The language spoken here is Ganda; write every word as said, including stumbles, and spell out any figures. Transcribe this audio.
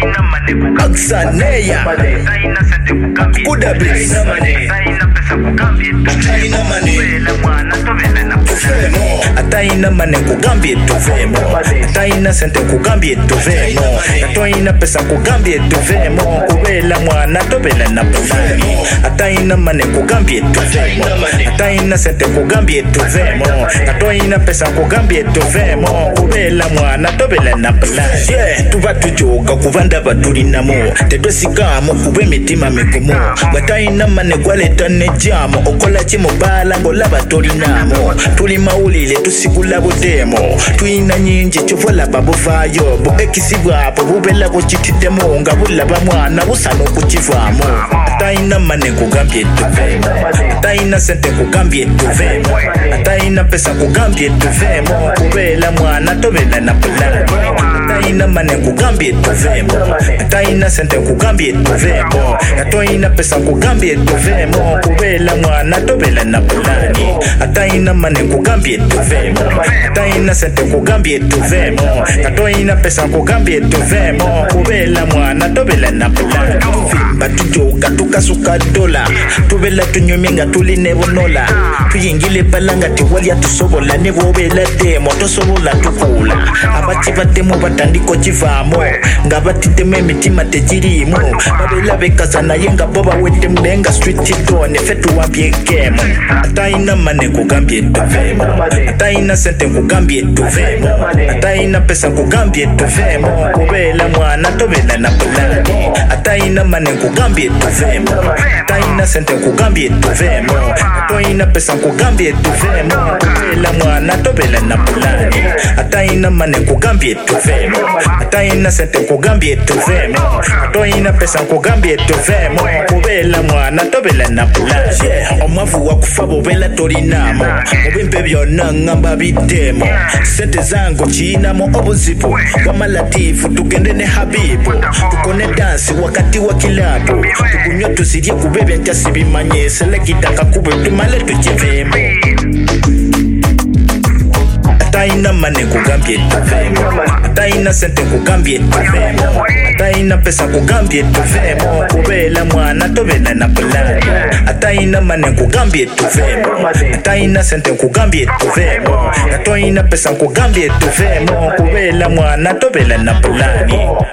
Aksaneya Kudabis Ataina mane kugambie tuvemo Ataina sente kugambie tuvemo Natoina pesa kugambie tuvemo Kubela mwana tobela na pufani Ataina mane kugambie tuvemo Ataina sente kugambie tuvemo Natoina pesa kugambie tuvemo Kubela mwana tobela na pufani Yeah, tuba tujoga kuvanda baturi namo Tedo sigamo kube mitima mikumo Bataina mane kwaleta nejamo Okola chimo bala ngola baturi namo Tuli maulile tusikula budemo Tuina nyinji chuvola babu fayo Bo ekisibwa po bubela kuchititemo Ngabula ba mwana busano kuchivamo Ataina mane kugambie tuvemo Ataina sente kugambie tuvemo Ataina pesa kugambie tuvemo Kubela mwana tobela na pulani Ataina mane kugambie tuvemo Ataina sente kugambie tuvemo Ataina pesa kugambie tuvemo Kubela mwana tobela na pulani Ataina mane kugambie tuvemo Ataina sente kugambie tuvemo Ataina pesa kugambie tuvemo Kubela mwana tobela na pulani Batujoka tukasuka dola Tubela tunyuminga tuli nebonola Tuyingile palanga tiwalia tusobola Nebobela demo tosobola tukula Abati batemo batandiko chivamo Ngabati teme mitima tejirimo Babela bekazana yenga boba wete mbenga street door Nefetu wabie game Ataina mane kugambie tuvemo Ataina sente kugambie tuvemo Ataina pesa kugambie tuvemo Kubela mwana tobela na pulani Ataina mane kugambie tuvemo Ataina sente kugambie tuvemo Ataina pesa kugambie tuvemo Kubela mwana tobela na pulani Ataina mane kugambie tuvemo Ataina sente kugambie tuvemo Ataina pesa kugambie tuvemo Kubela mwana tobela na pulani Omavu wakufabo bela tolinamo Mubimpe byona ngamba bitemo Sente zangu chinamo obuzibu Wamalatifu tugende ne habibu Tukone dansi wakati wa kilabu Tukunyo tusirie kubebe ntasibimanye Selekitaka kube tumale tujivemo Ataina mane kugambie tuvemo Ataina sente kugambie tuvemo Ataina pesa kugambie tuvemo Kubela mwana tobela na pulani Ataina mane kugambie tuvemo Ataina sente kugambie tuvemo Ataina pesa kugambie tuvemo Kubela mwana tobela na pulani